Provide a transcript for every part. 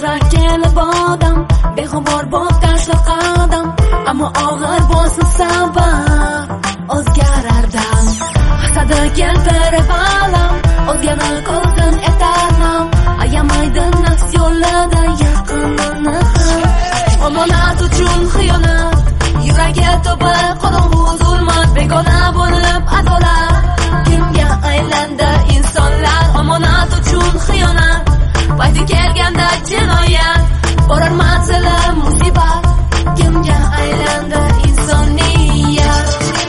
yurak kelib odam bexabar bo'lib tashlar qadam ammo og'ir bo'lsin sabab o'zgarardan hasadi keltirib alam o'zgani ko'zdan etarnam ayamaydi nafs yo'lida yaqinini omonat uchun xiyonat yuragi to'ba qorong'u zulmat begona bo'lib adolat kimga aylandi insonlar omonat uchun xiyonat payti kelganda jinoyat borar manzili musibat kimga aylandi insoniyat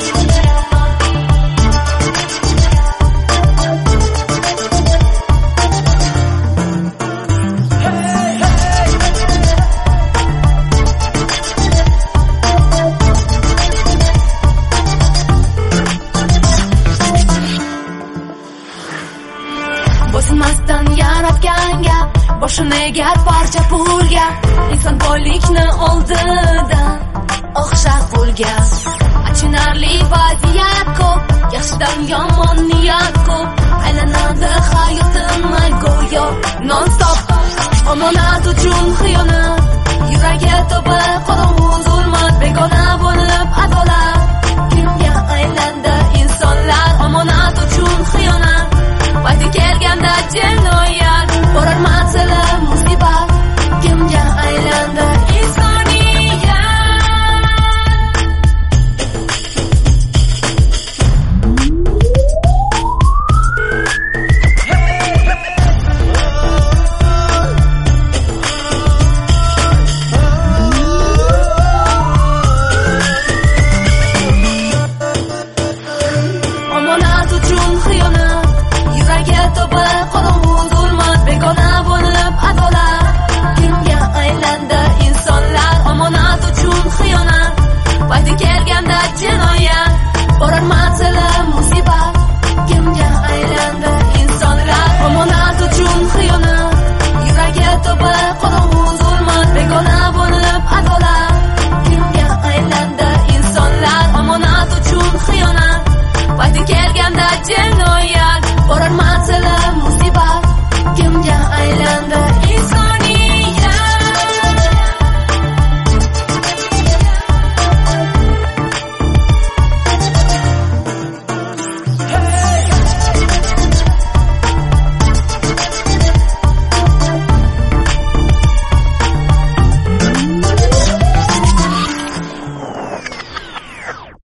bo'smasdan yaratganga boshini egar parcha pulga inson boylikni oldida o'xshar qulga achinarli vaziyat ko'p yaxshidan yomon niyat ko'p aylanadi hayotim go'yo non stop omonat uchun xiyonat yuragi to'ba